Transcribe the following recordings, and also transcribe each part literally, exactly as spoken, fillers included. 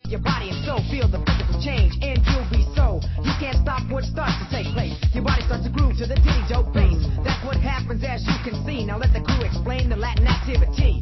your body and soul. Feel the physical change and you'll be so. You can't stop what starts to take place. Your body starts to groove to the ditty dope bass. That's what happens as you can see. Now let the crew explain the Latin activity.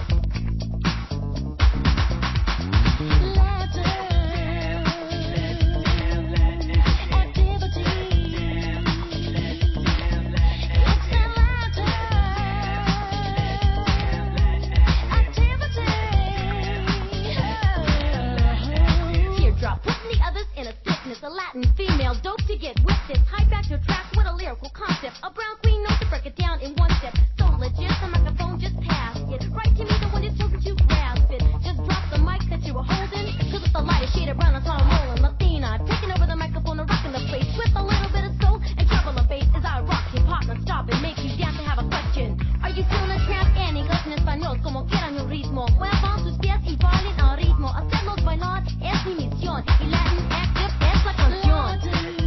A Latin female, dope to get with this. Hype back your track with a lyrical concept. A brown queen knows to break it down in one step. So legit, the microphone just passed it. Right to me, the one that's chosen to grasp it. Just drop the mic that you were holding. Cause with the lighter shade of brown, I saw I'm rolling. Latina, taking over the microphone and rocking the place. With a little bit of soul and treble and bass. As I rock hip hop and stop and make you dance and have a question. Are you still in a trance? En inglés en español, como quieran el ritmo. Muevan sus pies y bailen al ritmo. Hacerlos bailar es mi misión. Y Latin active es la canción.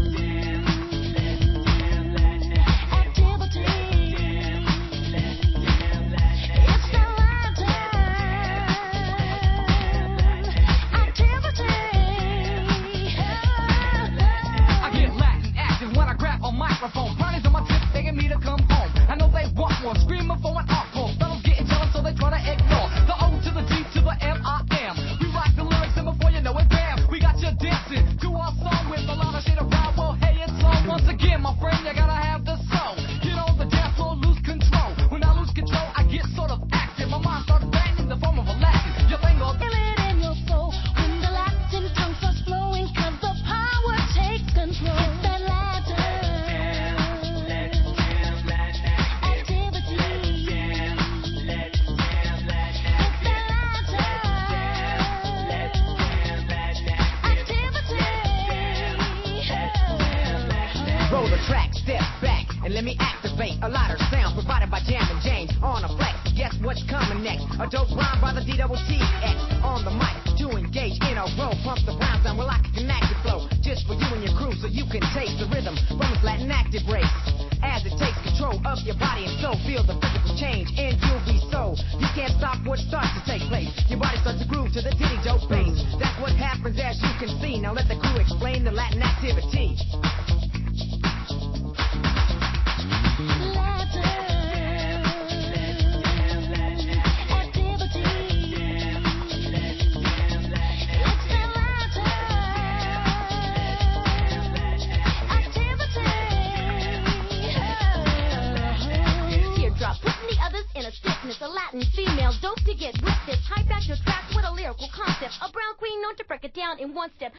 Microphone, parties on my tip, begging me to come home. I know they want more, screaming for an encore. Fellas getting jealous, so they try to ignore the O to the D to the M I M. We rock the lyrics, and before you know it, bam, we got you dancing to our song with a lot of shit around. Well, hey, it's on once again, my friend. You gotta have the soul. Get on the dance floor, lose control. When I lose control, I get sort of active. My mind starts banging in the form of a Latin. You think I'll feel it in your soul when the Latin tongue starts flowing, 'cause the power takes control. It's that Latin. Roll the track, step back, and let me activate a lighter sound provided by Jam and James on a flex. Guess what's coming next? A dope rhyme by the D double T X on the mic to engage in a row. Pump the rhymes down well I can connect the flow just for you and your crew, so you can taste the rhythm from this Latin active race. As it takes control of your body and soul, feel the physical change and you'll be so. You can't stop what starts to take place. Your body starts to groove to the ditty dope bass. That's what happens as you can see. Now let the crew explain the Latin activity. A Latin female, dope to get with this. Hype back your track with a lyrical concept. A brown queen known to break it down in one step.